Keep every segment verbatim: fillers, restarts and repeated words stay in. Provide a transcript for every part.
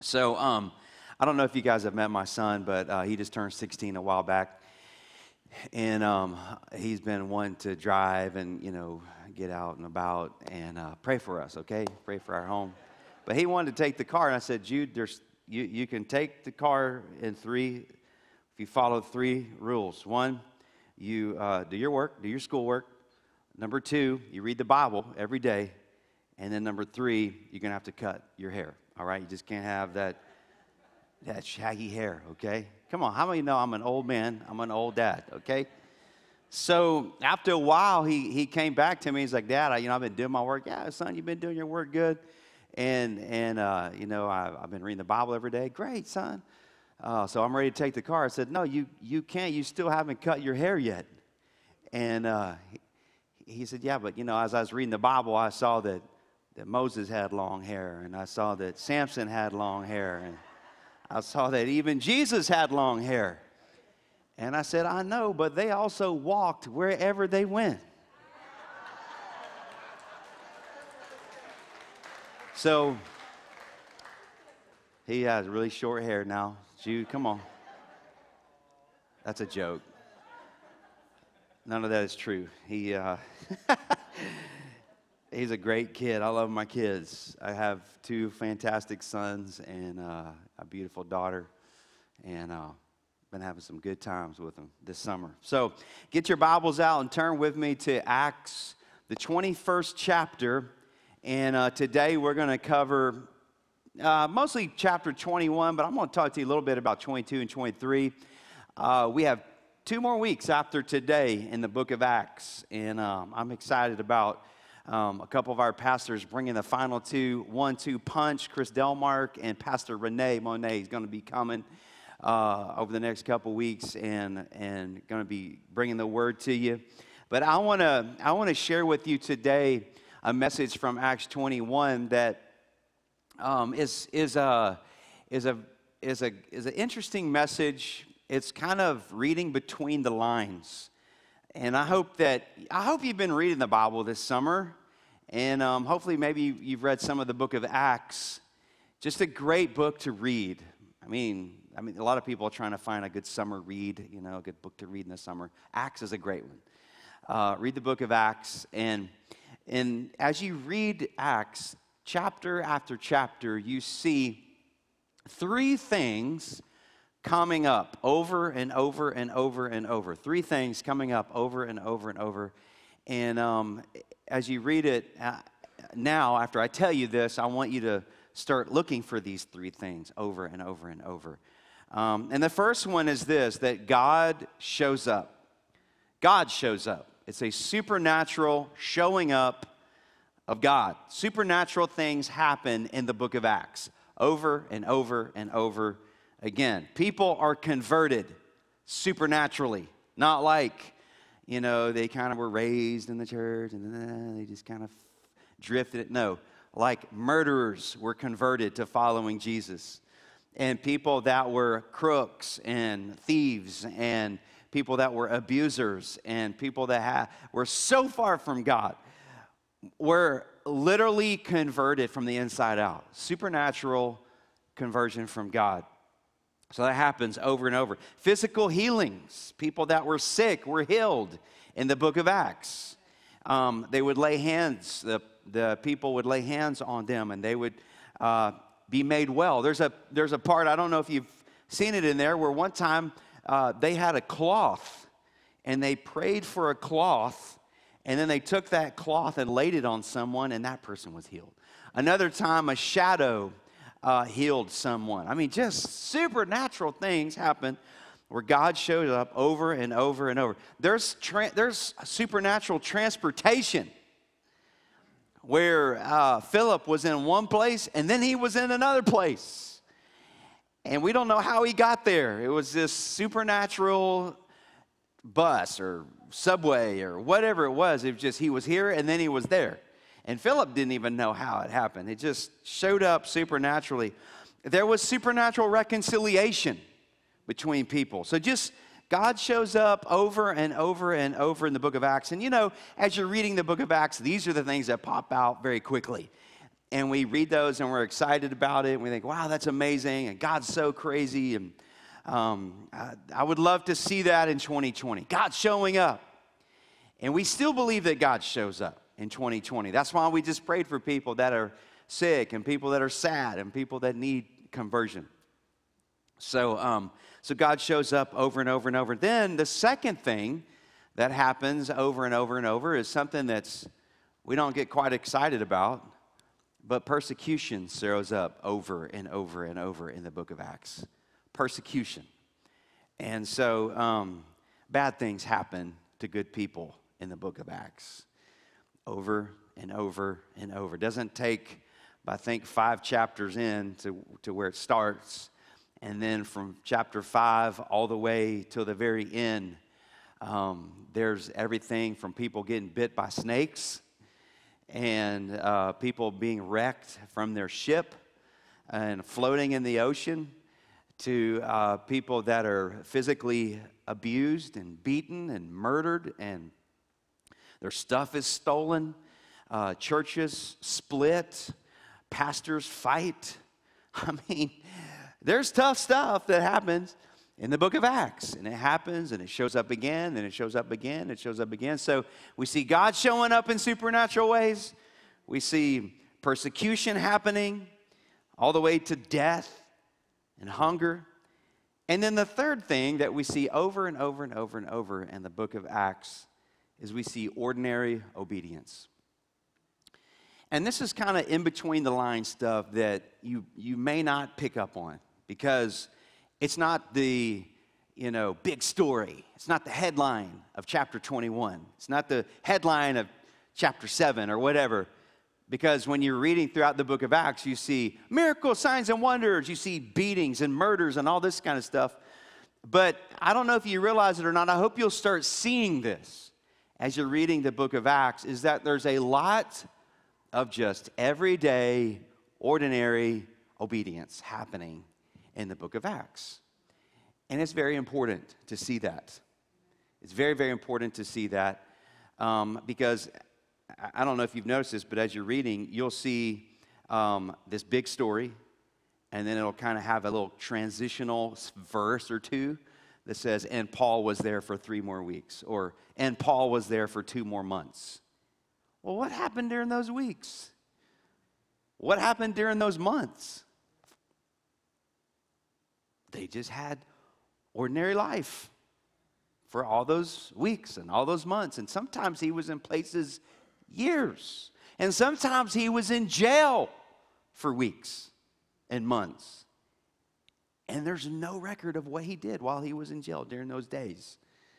So um, I don't know if you guys have met my son, but uh, he just turned sixteen a while back. And um, he's been wanting to drive and, you know, get out and about and uh, pray for us, okay? Pray for our home. But he wanted to take the car, and I said, Jude, there's, you, you can take the car in three, if you follow three rules. One, you uh, do your work, do your schoolwork. Number two, you read the Bible every day. And then number three, you're going to have to cut your hair, all right? You just can't have that, that shaggy hair, okay? Come on, how many know I'm an old man? I'm an old dad, okay? So after a while, he he came back to me. He's like, Dad, I, you know, I've been doing my work. Yeah, son, you've been doing your work good. And, and uh, you know, I, I've been reading the Bible every day. Great, son. Uh, so I'm ready to take the car. I said, no, you, you can't. You still haven't cut your hair yet. And uh, he, he said, yeah, but, you know, as I was reading the Bible, I saw that, that Moses had long hair. And I saw that Samson had long hair. And I saw that even Jesus had long hair. And I said, I know, but they also walked wherever they went. So he has really short hair now. Jude, come on. That's a joke. None of that is true. He, uh, he's a great kid. I love my kids. I have two fantastic sons and uh, a beautiful daughter. And uh, been having some good times with them this summer. So get your Bibles out and turn with me to Acts, the twenty-first chapter. And uh, today we're going to cover uh, mostly chapter twenty-one, but I'm going to talk to you a little bit about twenty-two and twenty-three. Uh, we have two more weeks after today in the book of Acts, and um, I'm excited about um, a couple of our pastors bringing the final two, one two punch. Chris Delmark and Pastor Renee Monet is going to be coming uh, over the next couple weeks and and going to be bringing the word to you. But I want to I want to share with you today a message from Acts twenty-one that um, is is a is a is a is an interesting message. It's kind of reading between the lines, and I hope that I hope you've been reading the Bible this summer, and um, hopefully maybe you've read some of the book of Acts. Just a great book to read. I mean, I mean, a lot of people are trying to find a good summer read, you know, a good book to read in the summer. Acts is a great one. Uh, read the book of Acts, and And as you read Acts, chapter after chapter, you see three things coming up over and over and over and over. Three things coming up over and over and over. And um, as you read it uh, now, after I tell you this, I want you to start looking for these three things over and over and over. Um, and the first one is this, that God shows up. God shows up. It's a supernatural showing up of God. Supernatural things happen in the book of Acts over and over and over again. People are converted supernaturally, not like, you know, they kind of were raised in the church and then they just kind of drifted. No, like murderers were converted to following Jesus. And people that were crooks and thieves and people that were abusers and people that ha- were so far from God were literally converted from the inside out. Supernatural conversion from God. So that happens over and over. Physical healings. People that were sick were healed in the book of Acts. Um, they would lay hands, the, the people would lay hands on them and they would uh, be made well. There's a, there's a part, I don't know if you've seen it in there, where one time Uh, they had a cloth, and they prayed for a cloth, and then they took that cloth and laid it on someone, and that person was healed. Another time, a shadow uh, healed someone. I mean, just supernatural things happen where God shows up over and over and over. There's tra- there's supernatural transportation where uh, Philip was in one place, and then he was in another place. And we don't know how he got there. It was this supernatural bus or subway or whatever it was. It was just he was here and then he was there. And Philip didn't even know how it happened. It just showed up supernaturally. There was supernatural reconciliation between people. So just God shows up over and over and over in the book of Acts. And you know, as you're reading the book of Acts, these are the things that pop out very quickly. and we read those and we're excited about it. And we think, wow, that's amazing. And God's so crazy. And um, I, I would love to see that in twenty twenty. God's showing up. And we still believe that God shows up in twenty twenty. That's why we just prayed for people that are sick and people that are sad and people that need conversion. So, um, so God shows up over and over and over. Then the second thing that happens over and over and over is something that's we don't get quite excited about, but persecution shows up over and over and over in the book of Acts. Persecution. And so um, bad things happen to good people in the book of Acts. Over and over and over. It doesn't take, I think, five chapters in to, to where it starts. And then from chapter five all the way till the very end, um, there's everything from people getting bit by snakes and uh, people being wrecked from their ship and floating in the ocean to uh, people that are physically abused and beaten and murdered and their stuff is stolen, uh, churches split, pastors fight. I mean, there's tough stuff that happens in the book of Acts. And it happens, and it shows up again, and it shows up again, it shows up again. So we see God showing up in supernatural ways. We see persecution happening all the way to death and hunger. And then the third thing that we see over and over and over and over in the book of Acts is we see ordinary obedience. And this is kind of in between the line stuff that you, you may not pick up on because it's not the, you know, big story. It's not the headline of chapter twenty-one. It's not the headline of chapter seven or whatever. Because when you're reading throughout the book of Acts, you see miracles, signs, and wonders. You see beatings and murders and all this kind of stuff. But I don't know if you realize it or not. I hope you'll start seeing this as you're reading the book of Acts, is that there's a lot of just everyday, ordinary obedience happening in the book of Acts. And it's very important to see that. It's very, very important to see that um, because I don't know if you've noticed this, but as you're reading, you'll see um, this big story, and then it'll kind of have a little transitional verse or two that says, and Paul was there for three more weeks, or and Paul was there for two more months. Well, what happened during those weeks? What happened during those months? They just had ordinary life for all those weeks and all those months. And sometimes he was in places years. And sometimes he was in jail for weeks and months. And there's no record of what he did while he was in jail during those days.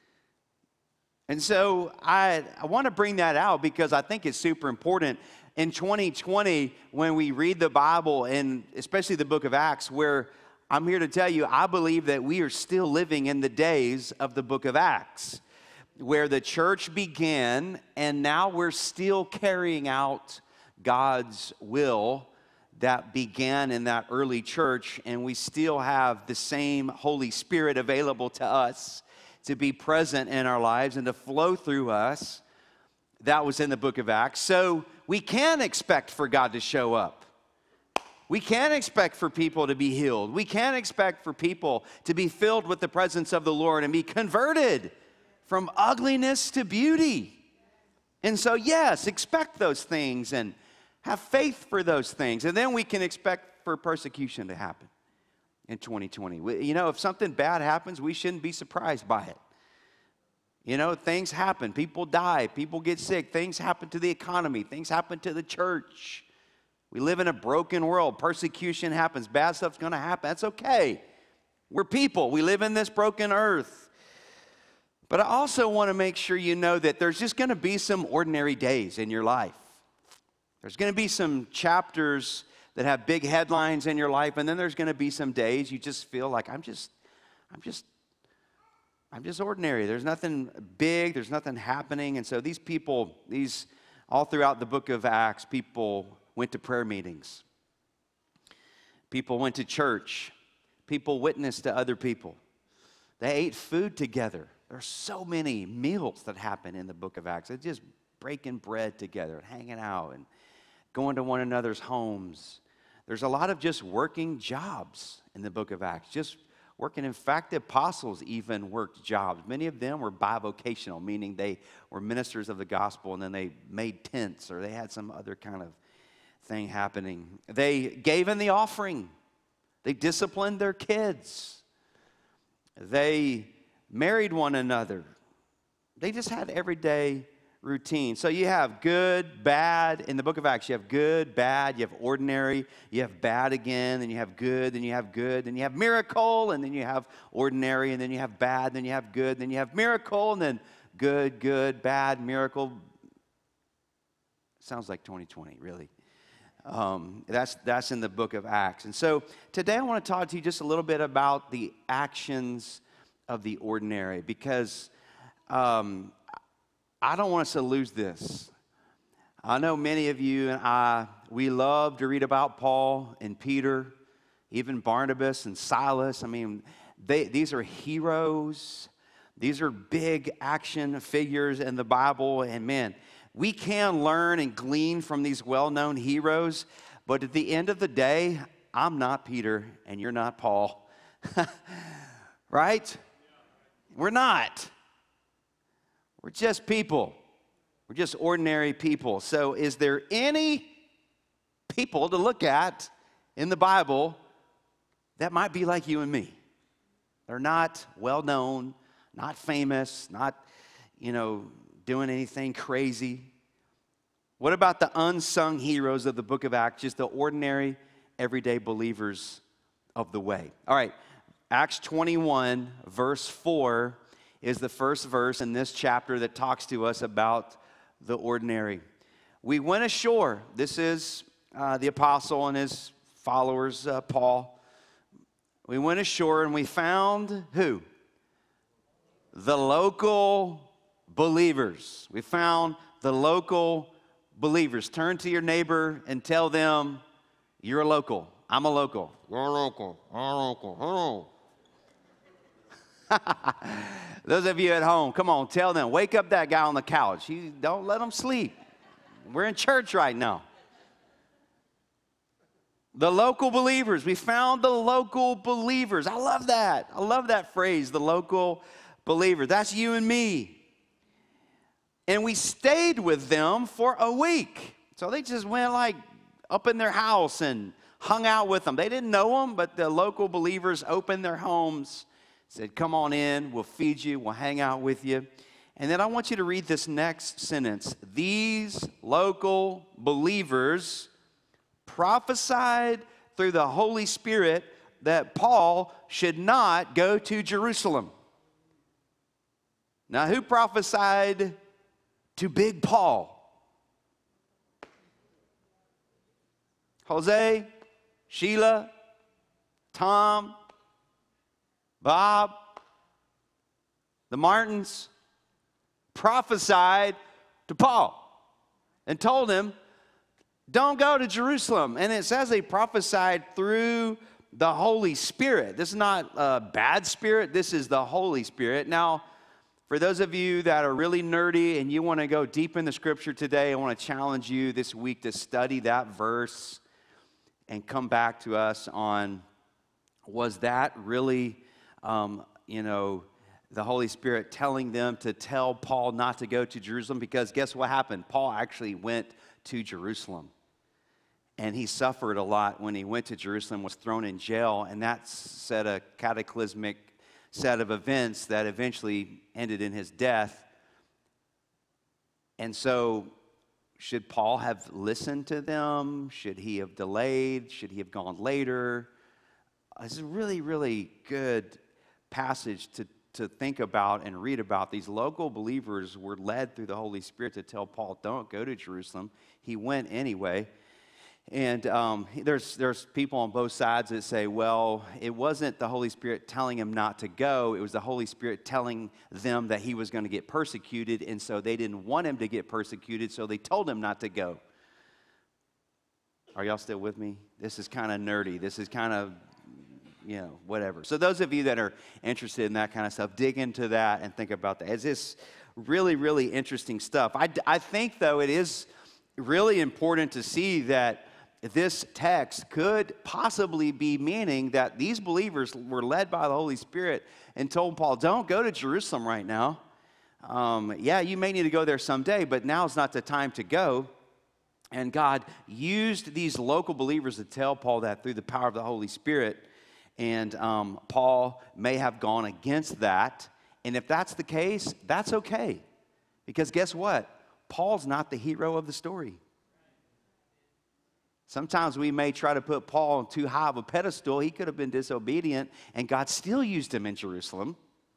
And so I, I want to bring that out because I think it's super important. In twenty twenty, when we read the Bible, and especially the book of Acts, where I'm here to tell you, I believe that we are still living in the days of the book of Acts, where the church began, and now we're still carrying out God's will that began in that early church, and we still have the same Holy Spirit available to us to be present in our lives and to flow through us. That was in the book of Acts. So we can expect for God to show up. We can expect for people to be healed. We can expect for people to be filled with the presence of the Lord and be converted from ugliness to beauty. And so, yes, expect those things and have faith for those things. And then we can expect for persecution to happen in twenty twenty. We, you know, if something bad happens, we shouldn't be surprised by it. You know, things happen. People die. People get sick. Things happen to the economy. Things happen to the church. We live in a broken world. Persecution happens. Bad stuff's going to happen. That's okay. We're people. We live in this broken earth. But I also want to make sure you know that there's just going to be some ordinary days in your life. There's going to be some chapters that have big headlines in your life, and then there's going to be some days you just feel like I'm just, I'm just, I'm just ordinary. There's nothing big. There's nothing happening. And so these people, these all throughout the book of Acts, people went to prayer meetings. People went to church. People witnessed to other people. They ate food together. There's so many meals that happen in the book of Acts. It's just breaking bread together and hanging out. And going to one another's homes. There's a lot of just working jobs in the book of Acts, just working. In fact, the apostles even worked jobs. Many of them were bivocational, meaning they were ministers of the gospel, and then they made tents, or they had some other kind of thing happening. They gave in the offering. They disciplined their kids. They married one another. They just had everyday routine. So you have good, bad. In the book of Acts, you have good, bad, you have ordinary, you have bad again, then you have good, then you have good, then you have miracle, and then you have ordinary, and then you have bad, then you have good, then you have miracle, and then good, good, bad, miracle. Sounds like twenty twenty, really. Um, that's, that's in the book of Acts. And so today I want to talk to you just a little bit about the actions of the ordinary, because um, I don't want us to lose this. I know many of you and I, we love to read about Paul and Peter, even Barnabas and Silas. I mean, they, these are heroes. These are big action figures in the Bible. And man, we can learn and glean from these well-known heroes. But at the end of the day, I'm not Peter and you're not Paul. Right? We're not. We're just people. We're just ordinary people. So is there any people to look at in the Bible that might be like you and me? They're not well-known, not famous, not, you know, doing anything crazy. What about the unsung heroes of the book of Acts, just the ordinary, everyday believers of the way? All right, Acts twenty-one, verse four is the first verse in this chapter that talks to us about the ordinary. We went ashore. This is uh, the apostle and his followers, uh, Paul. We went ashore and we found who? The local believers. We found the local believers. Turn to your neighbor and tell them, you're a local. I'm a local. You're a local. I'm a local. Oh. Those of you at home, come on, tell them. Wake up that guy on the couch. You don't let him sleep. We're in church right now. The local believers. We found the local believers. I love that. I love that phrase, the local believer. That's you and me. And we stayed with them for a week. So they just went like up in their house and hung out with them. They didn't know them, but the local believers opened their homes, said, come on in, we'll feed you, we'll hang out with you. And then I want you to read this next sentence. These local believers prophesied through the Holy Spirit that Paul should not go to Jerusalem. Now, who prophesied to Big Paul? Jose, Sheila, Tom, Bob, the Martins prophesied to Paul and told him, don't go to Jerusalem. And it says they prophesied through the Holy Spirit. This is not a bad spirit. This is the Holy Spirit. Now, for those of you that are really nerdy and you want to go deep in the scripture today, I want to challenge you this week to study that verse and come back to us on, was that really, um, you know, the Holy Spirit telling them to tell Paul not to go to Jerusalem? Because guess what happened? Paul actually went to Jerusalem. And he suffered a lot when he went to Jerusalem, was thrown in jail, and that set a cataclysmic set of events that eventually ended in his death. And so, should Paul have listened to them? Should he have delayed? Should he have gone later? It's a really, really good passage to, to think about and read about. These local believers were led through the Holy Spirit to tell Paul, don't go to Jerusalem. He went anyway. And um, there's there's people on both sides that say, well, it wasn't the Holy Spirit telling him not to go. It was the Holy Spirit telling them that he was going to get persecuted, and so they didn't want him to get persecuted, so they told him not to go. Are y'all still with me? This is kind of nerdy. This is kind of, you know, whatever. So those of you that are interested in that kind of stuff, dig into that and think about that. It's just really, really interesting stuff. I, I think, though, it is really important to see that this text could possibly be meaning that these believers were led by the Holy Spirit and told Paul, don't go to Jerusalem right now. Um, yeah, you may need to go there someday, but now's not the time to go. And God used these local believers to tell Paul that through the power of the Holy Spirit. And um, Paul may have gone against that. And if that's the case, that's okay. Because guess what? Paul's not the hero of the story. Sometimes we may try to put Paul on too high of a pedestal. He could have been disobedient, and God still used him in Jerusalem.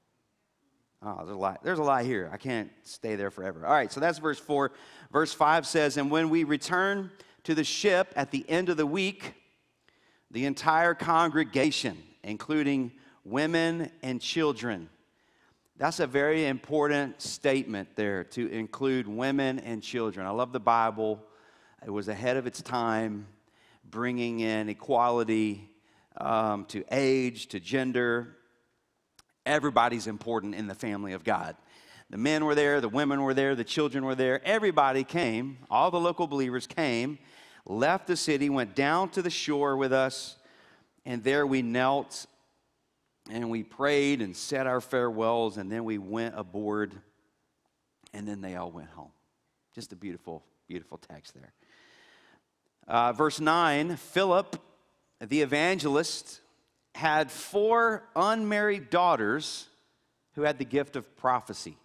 Oh, there's a lot. There's a lot here. I can't stay there forever. All right, so that's verse four. Verse five says, and when we return to the ship at the end of the week, the entire congregation, including women and children. That's a very important statement there, to include women and children. I love the Bible. It was ahead of its time, bringing in equality um, to age, to gender. Everybody's important in the family of God. The men were there, the women were there, the children were there. Everybody came. All the local believers came, left the city, went down to the shore with us, and there we knelt and we prayed and said our farewells, and then we went aboard, and then they all went home. Just a beautiful, beautiful text there. Uh, verse nine, Philip, the evangelist, had four unmarried daughters who had the gift of prophecy.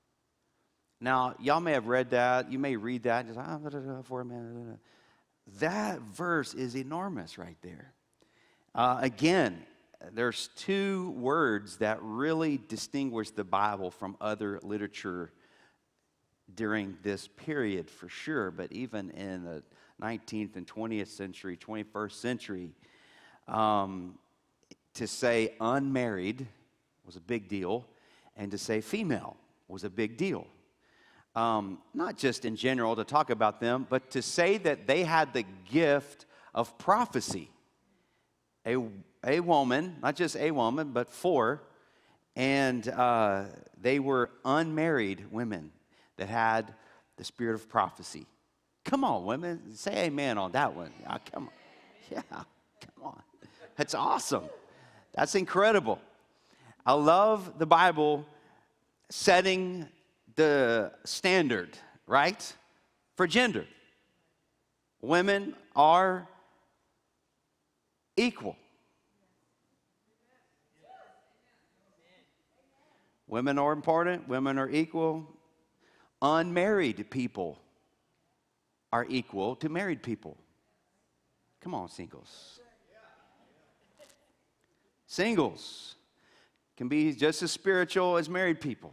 Now, y'all may have read that. You may read that. Just, ah, da, da, da, four men. That verse is enormous right there. Uh, again, there's two words that really distinguish the Bible from other literature during this period for sure, but even in the nineteenth and twentieth century, twenty-first century, um, to say unmarried was a big deal, and to say female was a big deal. Um, not just in general to talk about them, but to say that they had the gift of prophecy. A, a woman, not just a woman, but four, and uh, they were unmarried women that had the spirit of prophecy. Come on, women, say amen on that one. Yeah, come on. Yeah, come on. That's awesome. That's incredible. I love the Bible setting the standard, right, for gender. Women are equal. Women are important. Women are equal. Unmarried people are equal to married people. Come on, singles. Singles can be just as spiritual as married people.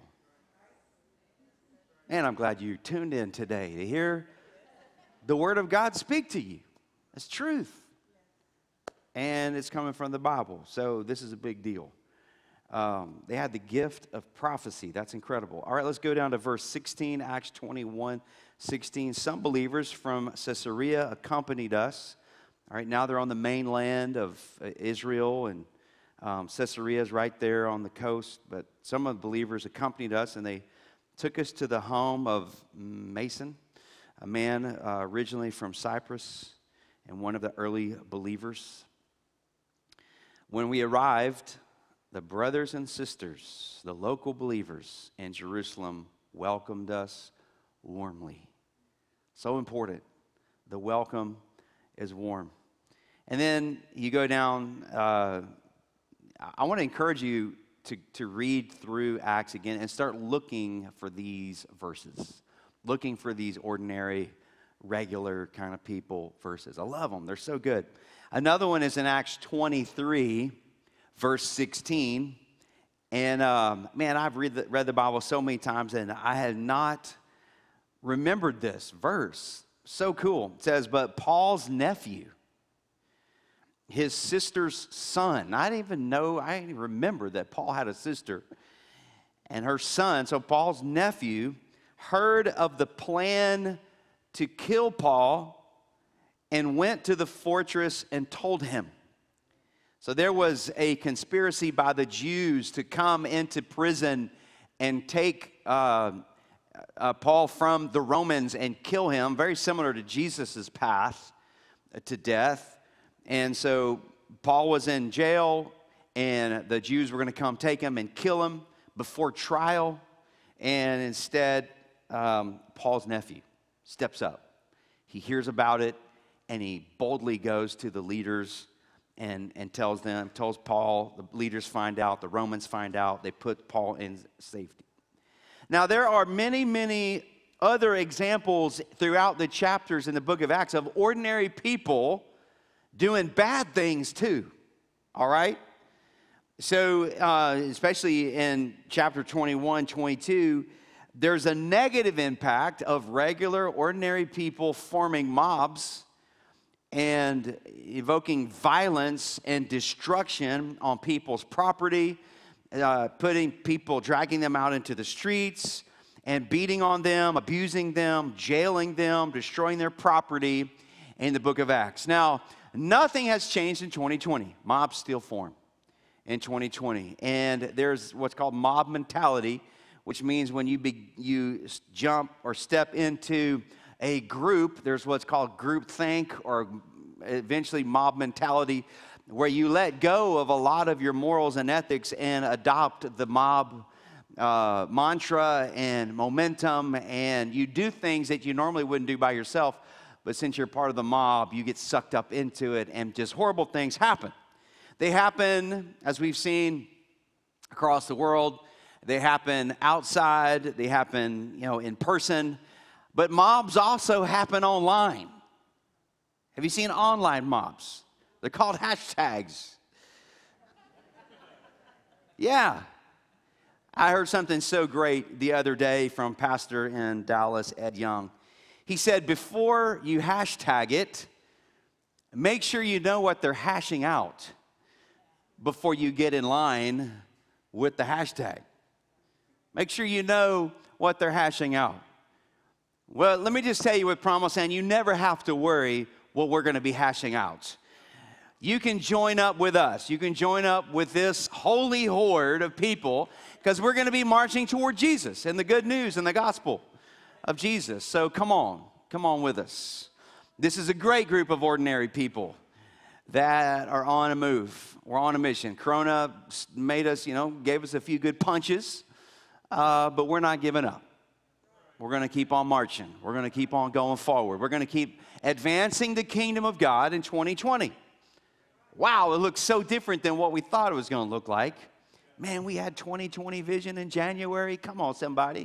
And I'm glad you tuned in today to hear the Word of God speak to you. It's truth. And it's coming from the Bible. So this is a big deal. Um, they had the gift of prophecy. That's incredible. All right, let's go down to verse sixteen, Acts twenty-one, sixteen. Some believers from Caesarea accompanied us. All right, now they're on the mainland of Israel, and um, Caesarea is right there on the coast. But some of the believers accompanied us, and they took us to the home of Mason, a man uh, originally from Cyprus and one of the early believers. When we arrived, the brothers and sisters, the local believers in Jerusalem, welcomed us warmly. So important. The welcome is warm. And then you go down, uh, I want to encourage you to, to read through Acts again and start looking for these verses, looking for these ordinary, regular kind of people verses. I love them. They're so good. Another one is in Acts twenty-three, verse sixteen. And um, man, I've read the, read the Bible so many times, and I had not remembered this verse. So cool. It says, but Paul's nephew, his sister's son. I didn't even know, I didn't even remember that Paul had a sister. And her son, so Paul's nephew, heard of the plan to kill Paul and went to the fortress and told him. So there was a conspiracy by the Jews to come into prison and take uh, uh, Paul from the Romans and kill him, very similar to Jesus' path to death. And so Paul was in jail, and the Jews were going to come take him and kill him before trial. And instead, um, Paul's nephew steps up. He hears about it, and he boldly goes to the leaders and, and tells them, tells Paul. The leaders find out, the Romans find out. They put Paul in safety. Now, there are many, many other examples throughout the chapters in the book of Acts of ordinary people doing bad things too, all right? So, uh, especially in chapter twenty-one, twenty-two, there's a negative impact of regular, ordinary people forming mobs and evoking violence and destruction on people's property, uh, putting people, dragging them out into the streets and beating on them, abusing them, jailing them, destroying their property in the book of Acts. Now, nothing has changed in twenty twenty. Mobs still form in twenty twenty. And there's what's called mob mentality, which means when you be, you jump or step into a group, there's what's called groupthink or eventually mob mentality, where you let go of a lot of your morals and ethics and adopt the mob uh, mantra and momentum, and you do things that you normally wouldn't do by yourself, but since you're part of the mob, you get sucked up into it, and just horrible things happen. They happen, as we've seen across the world. They happen outside. They happen, you know, in person. But mobs also happen online. Have you seen online mobs? They're called hashtags. Yeah. I heard something so great the other day from pastor in Dallas, Ed Young. He said, before you hashtag it, make sure you know what they're hashing out before you get in line with the hashtag. Make sure you know what they're hashing out. Well, let me just tell you with Promise Land, you never have to worry what we're going to be hashing out. You can join up with us. You can join up with this holy horde of people because we're going to be marching toward Jesus and the good news and the gospel of Jesus. So come on, come on with us. This is a great group of ordinary people that are on a move. We're on a mission. Corona made us, you know, gave us a few good punches, uh, but we're not giving up. We're going to keep on marching. We're going to keep on going forward. We're going to keep advancing the kingdom of God in twenty twenty. Wow, it looks so different than what we thought it was going to look like. Man, we had twenty twenty vision in January. Come on, somebody.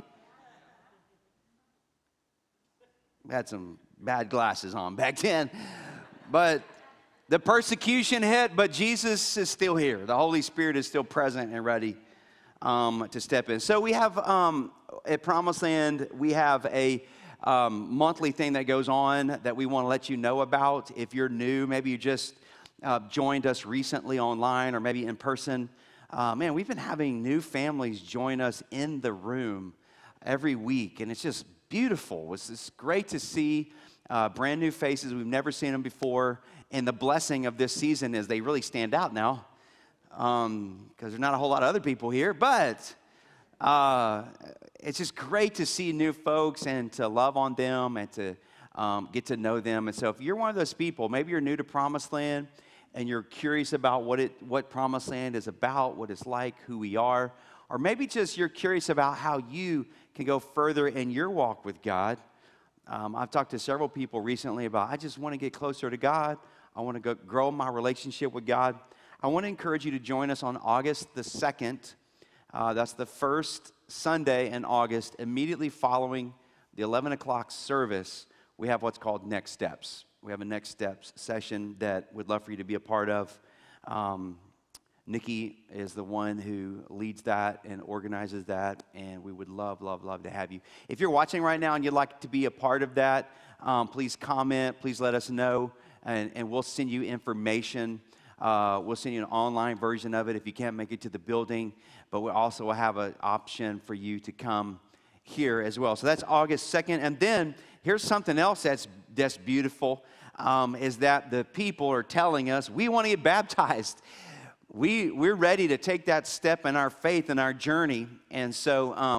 We had some bad glasses on back then. But the persecution hit, but Jesus is still here. The Holy Spirit is still present and ready um, to step in. So we have, um, at Promise Land, we have a um, monthly thing that goes on that we want to let you know about. If you're new, maybe you just uh, joined us recently online or maybe in person. Uh, man, we've been having new families join us in the room every week, and it's just beautiful. It's just great to see uh, brand new faces. We've never seen them before, and the blessing of this season is they really stand out now because um, there's not a whole lot of other people here, but uh, it's just great to see new folks and to love on them and to um, get to know them. And so if you're one of those people, maybe you're new to Promised Land, and you're curious about what it, what Promised Land is about, what it's like, who we are, or maybe just you're curious about how you can go further in your walk with God. Um, I've talked to several people recently about, I just want to get closer to God. I want to go grow my relationship with God. I want to encourage you to join us on August the second. Uh, that's the first Sunday in August, immediately following the eleven o'clock service. We have what's called Next Steps. We have a Next Steps session that we'd love for you to be a part of. Um, Nikki is the one who leads that and organizes that, and we would love, love, love to have you. If you're watching right now and you'd like to be a part of that, um, please comment. Please let us know, and, and we'll send you information. Uh, we'll send you an online version of it if you can't make it to the building, but we also will have an option for you to come here as well. So that's August second, and then here's something else that's that's beautiful, um, is that the people are telling us, we want to get baptized. We, we're ready to take that step in our faith and our journey. And so um,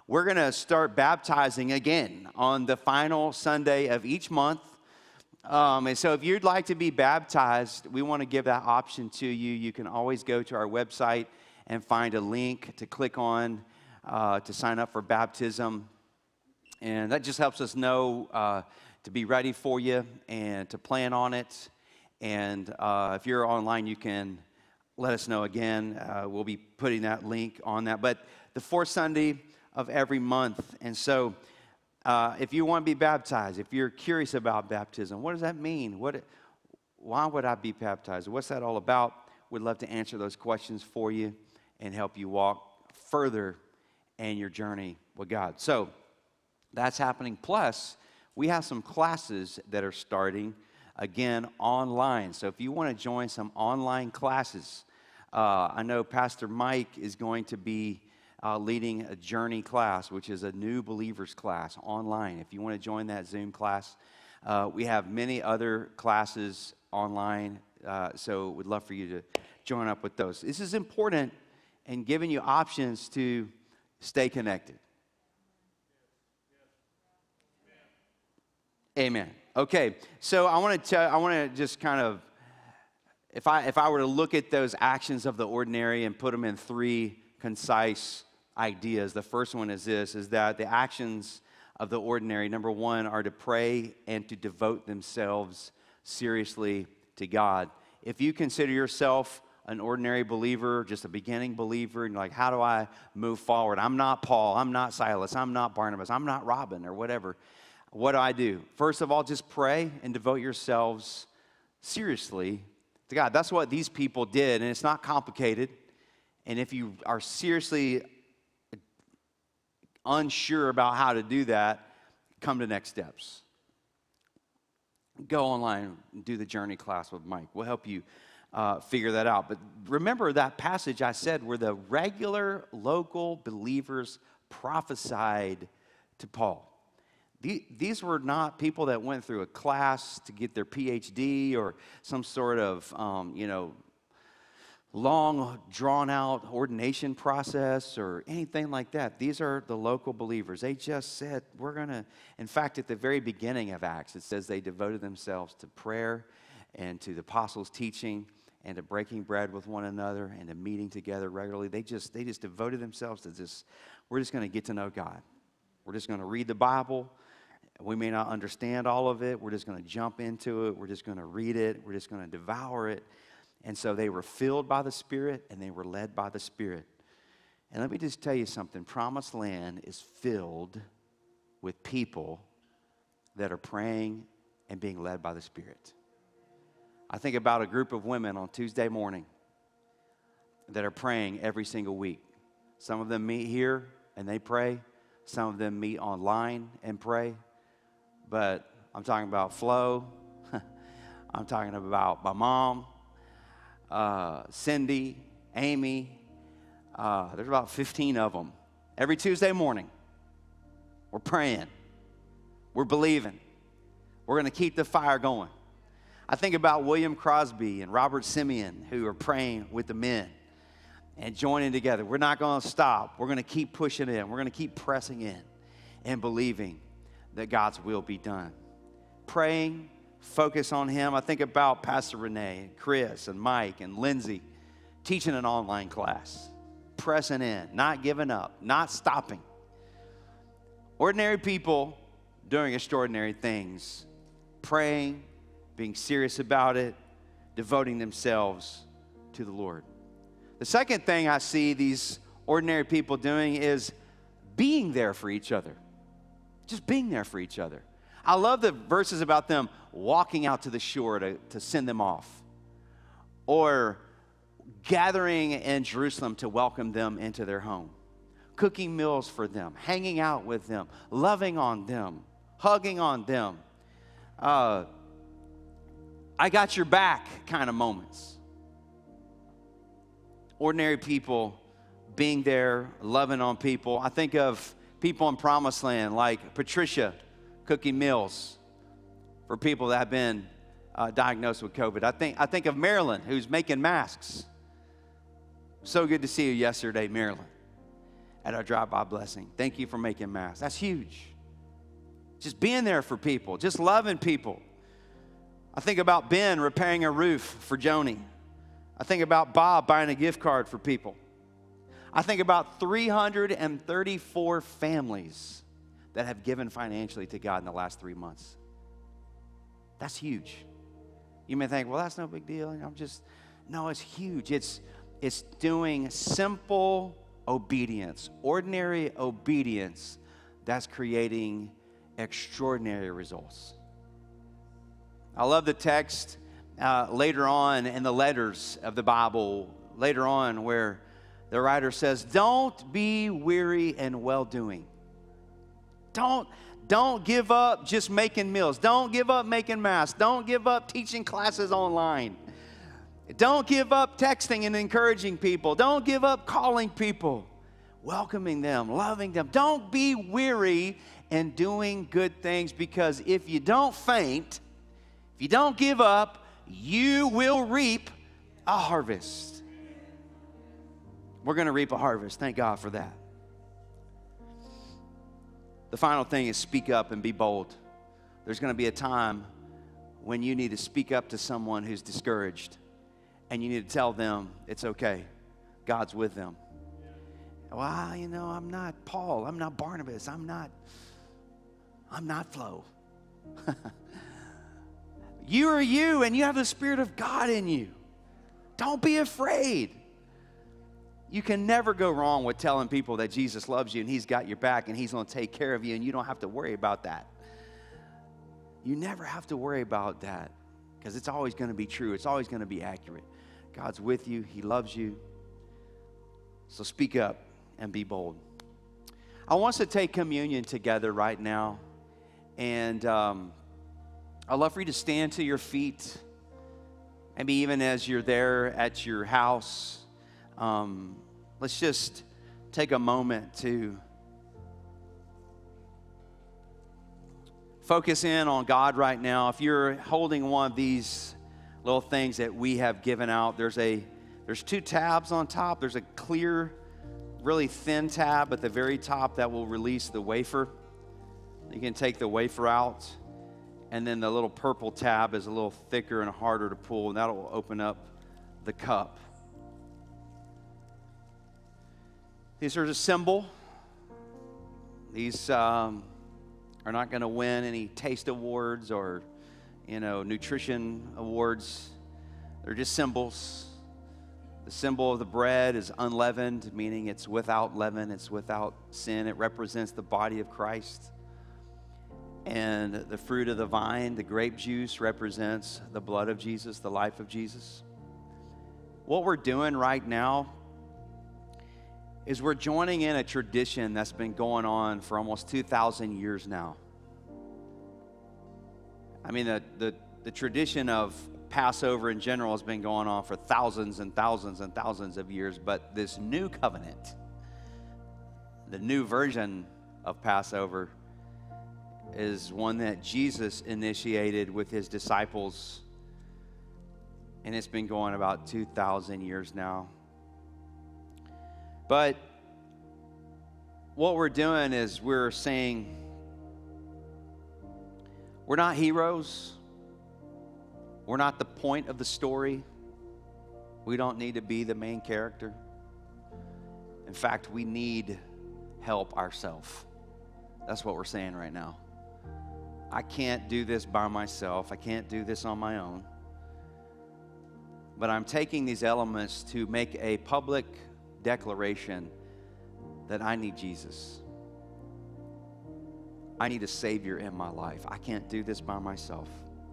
we're going to start baptizing again on the final Sunday of each month. Um, and so if you'd like to be baptized, we want to give that option to you. You can always go to our website and find a link to click on uh, to sign up for baptism. And that just helps us know uh, to be ready for you and to plan on it. And uh, if you're online, you can let us know again. Uh, we'll be putting that link on that. But the fourth Sunday of every month. And so uh, if you want to be baptized, if you're curious about baptism, what does that mean? What, why would I be baptized? What's that all about? We'd love to answer those questions for you and help you walk further in your journey with God. So that's happening. Plus, we have some classes that are starting again online. So if you want to join some online classes, uh, I know Pastor Mike is going to be uh, leading a journey class, which is a new believers class online. If you want to join that Zoom class, uh, we have many other classes online. Uh, so we'd love for you to join up with those. This is important in giving you options to stay connected. Amen. Okay, so I want to tell. I want to just kind of, if I if I were to look at those actions of the ordinary and put them in three concise ideas. The first one is this: is that the actions of the ordinary, number one, are to pray and to devote themselves seriously to God. If you consider yourself an ordinary believer, just a beginning believer, and you're like, how do I move forward? I'm not Paul. I'm not Silas. I'm not Barnabas. I'm not Robin or whatever. What do I do? First of all, just pray and devote yourselves seriously to God. That's what these people did, and it's not complicated. And if you are seriously unsure about how to do that, come to Next Steps. Go online and do the journey class with Mike. We'll help you uh, figure that out. But remember that passage I said where the regular local believers prophesied to Paul. These were not people that went through a class to get their P H D or some sort of, um, you know, long, drawn-out ordination process or anything like that. These are the local believers. They just said, we're going to, in fact, at the very beginning of Acts, it says they devoted themselves to prayer and to the apostles' teaching and to breaking bread with one another and to meeting together regularly. They just, they just devoted themselves to this. We're just going to get to know God. We're just going to read the Bible. We may not understand all of it. We're just going to jump into it. We're just going to read it. We're just going to devour it. And so they were filled by the Spirit, and they were led by the Spirit. And let me just tell you something. Promised Land is filled with people that are praying and being led by the Spirit. I think about a group of women on Tuesday morning that are praying every single week. Some of them meet here, and they pray. Some of them meet online and pray. But I'm talking about Flo. I'm talking about my mom, uh, Cindy, Amy. Uh, there's about fifteen of them. Every Tuesday morning, we're praying. We're believing. We're going to keep the fire going. I think about William Crosby and Robert Simeon, who are praying with the men and joining together. We're not going to stop. We're going to keep pushing in. We're going to keep pressing in and believing that God's will be done. Praying, focus on Him. I think about Pastor Renee and Chris and Mike and Lindsay teaching an online class, pressing in, not giving up, not stopping. Ordinary people doing extraordinary things, praying, being serious about it, devoting themselves to the Lord. The second thing I see these ordinary people doing is being there for each other. Just being there for each other. I love the verses about them walking out to the shore to, to send them off. Or gathering in Jerusalem to welcome them into their home. Cooking meals for them, hanging out with them, loving on them, hugging on them. Uh, I got your back kind of moments. Ordinary people being there, loving on people. I think of people in Promised Land like Patricia cooking meals for people that have been uh, diagnosed with COVID. I think, I think of Marilyn, who's making masks. So good to see you yesterday, Marilyn. at our drive-by blessing. Thank you for making masks. That's huge. Just being there for people, just loving people. I think about Ben repairing a roof for Joni. I think about Bob buying a gift card for people. I think about three hundred thirty-four families that have given financially to God in the last three months. That's huge. You may think, well, that's no big deal. I'm just, no, it's huge. It's, it's doing simple obedience, ordinary obedience that's creating extraordinary results. I love the text uh, later on in the letters of the Bible, later on where the writer says, don't be weary in well-doing. Don't, don't give up just making meals. Don't give up making masks. Don't give up teaching classes online. Don't give up texting and encouraging people. Don't give up calling people, welcoming them, loving them. Don't be weary in doing good things, because if you don't faint, if you don't give up, you will reap a harvest. We're going to reap a harvest. Thank God for that. The final thing is speak up and be bold. There's going to be a time when you need to speak up to someone who's discouraged, and you need to tell them it's okay. God's with them. Well, you know, I'm not Paul. I'm not Barnabas. I'm not, I'm not Flo. You are you, and you have the Spirit of God in you. Don't be afraid. You can never go wrong with telling people that Jesus loves you and He's got your back and He's going to take care of you, and you don't have to worry about that. You never have to worry about that, because it's always going to be true. It's always going to be accurate. God's with you. He loves you. So speak up and be bold. I want us to take communion together right now. And um, I'd love for you to stand to your feet. Maybe even as you're there at your house. Um, let's just take a moment to focus in on God right now. If you're holding one of these little things that we have given out, there's a there's two tabs on top. There's a clear, really thin tab at the very top that will release the wafer. You can take the wafer out, and then the little purple tab is a little thicker and harder to pull, and that'll open up the cup. These are a symbol. These um, are not going to win any taste awards or, you know, nutrition awards. They're just symbols. The symbol of the bread is unleavened, meaning it's without leaven, it's without sin. It represents the body of Christ. And the fruit of the vine, the grape juice, represents the blood of Jesus, the life of Jesus. What we're doing right now is we're joining in a tradition that's been going on for almost two thousand years now. I mean, the, the, the tradition of Passover in general has been going on for thousands and thousands and thousands of years, but this new covenant, the new version of Passover, is one that Jesus initiated with His disciples, and it's been going about two thousand years now. But what we're doing is we're saying we're not heroes. We're not the point of the story. We don't need to be the main character. In fact, we need help ourselves. That's what we're saying right now. I can't do this by myself. I can't do this on my own. But I'm taking these elements to make a public declaration that I need Jesus. I need a Savior in my life. I can't do this by myself.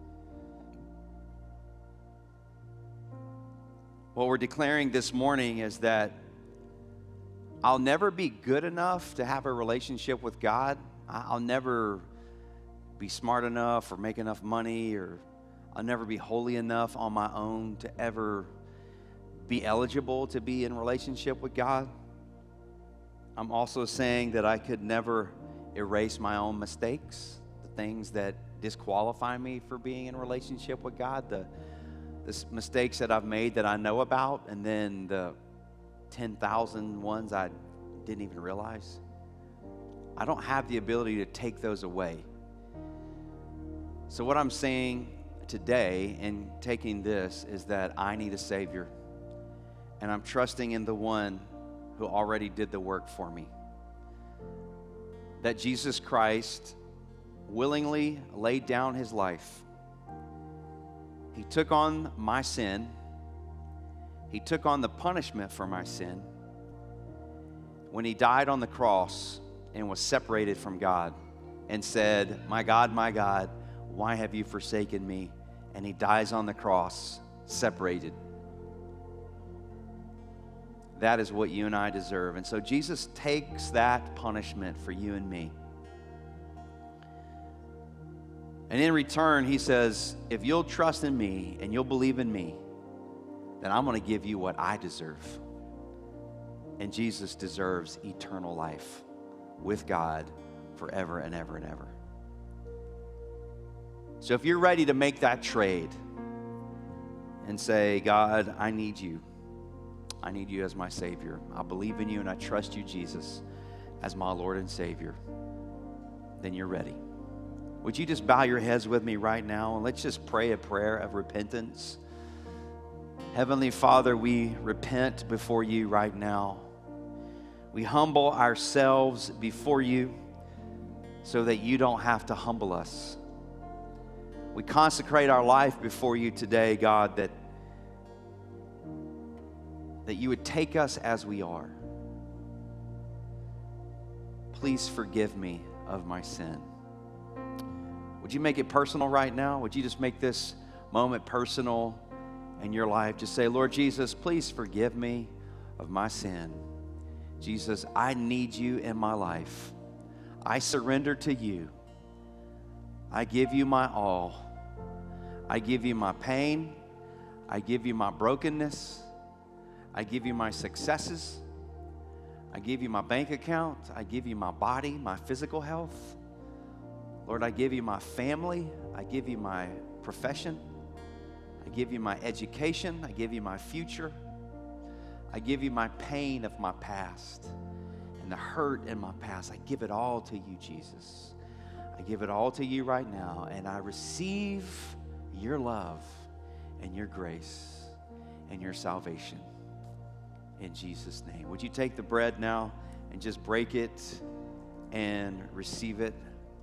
What we're declaring this morning is that I'll never be good enough to have a relationship with God. I'll never be smart enough or make enough money, or I'll never be holy enough on my own to ever be eligible to be in relationship with God. I'm also saying that I could never erase my own mistakes, the things that disqualify me for being in relationship with God, the, the mistakes that I've made that I know about, and then the ten thousand ones I didn't even realize. I don't have the ability to take those away. So what I'm saying today in taking this is that I need a Savior. And I'm trusting in the one who already did the work for me. That Jesus Christ willingly laid down his life. He took on my sin. He took on the punishment for my sin when he died on the cross and was separated from God and said, "My God, my God, why have you forsaken me?" And he dies on the cross, separated. That is what you and I deserve. And so Jesus takes that punishment for you and me. And in return, he says, if you'll trust in me and you'll believe in me, then I'm going to give you what I deserve. And Jesus deserves eternal life with God forever and ever and ever. So if you're ready to make that trade and say, God, I need you. I need you as my Savior. I believe in you and I trust you, Jesus, as my Lord and Savior. Then you're ready. Would you just bow your heads with me right now and let's just pray a prayer of repentance. Heavenly Father, we repent before you right now. We humble ourselves before you so that you don't have to humble us. We consecrate our life before you today, God, that, that you would take us as we are. Please forgive me of my sin. Would you make it personal right now? Would you just make this moment personal in your life? Just say, Lord Jesus, please forgive me of my sin. Jesus, I need you in my life. I surrender to you. I give you my all. I give you my pain. I give you my brokenness. I give you my successes. I give you my bank account. I give you my body, my physical health. Lord, I give you my family. I give you my profession. I give you my education. I give you my future. I give you my pain of my past and the hurt in my past. I give it all to you, Jesus. I give it all to you right now, and I receive your love and your grace and your salvation in Jesus' name. Would you take the bread now and just break it and receive it?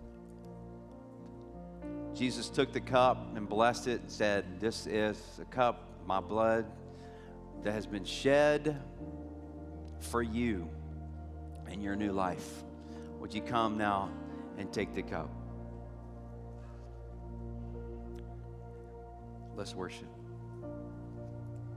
Jesus took the cup and blessed it and said, this is a cup, my blood, that has been shed for you and your new life. Would you come now and take the cup? Let's worship.